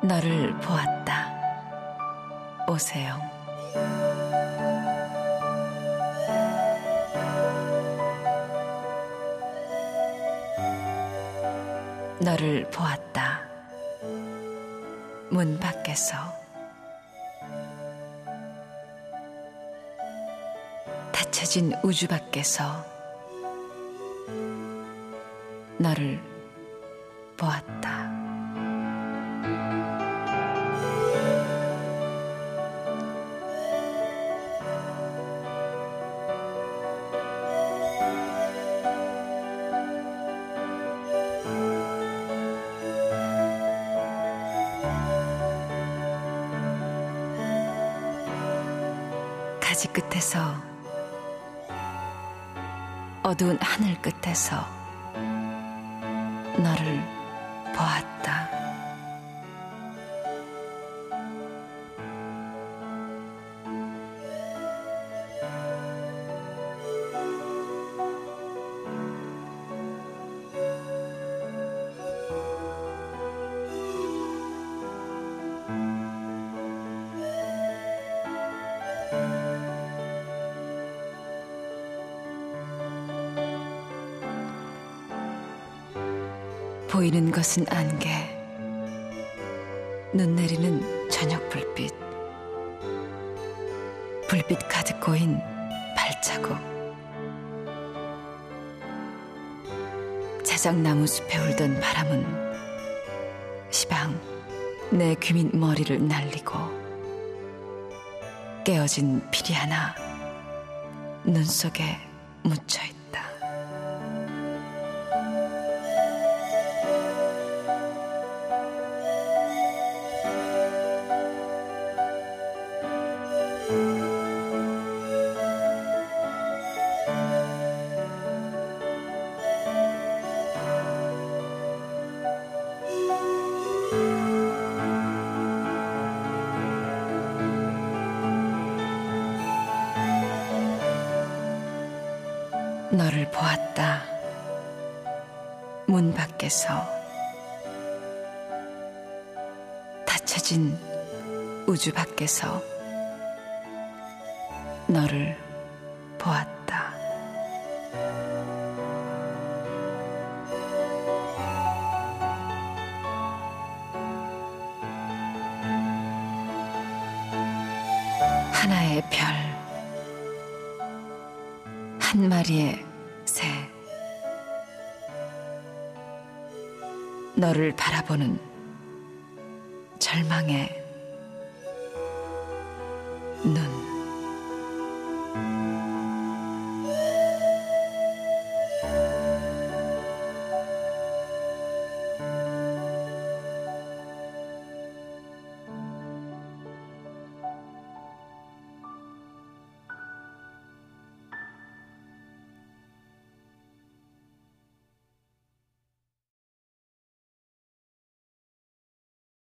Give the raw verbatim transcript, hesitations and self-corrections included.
너를 보았다. 오세영. 너를 보았다. 문 밖에서 닫혀진 우주 밖에서 너를 보았다. 가지 끝에서, 어두운 하늘 끝에서 너를 보았다. 보이는 것은 안개, 눈 내리는 저녁 불빛, 불빛 가득 고인 발자국, 자작나무 숲에 울던 바람은 시방 내 귀민 머리를 날리고 깨어진 피리 하나 눈 속에 묻혀있다. 너를 보았다. 문 밖에서 닫혀진 우주 밖에서 너를 보았다. 하나의 별, 한 마리의 새, 너를 바라보는 절망의 눈.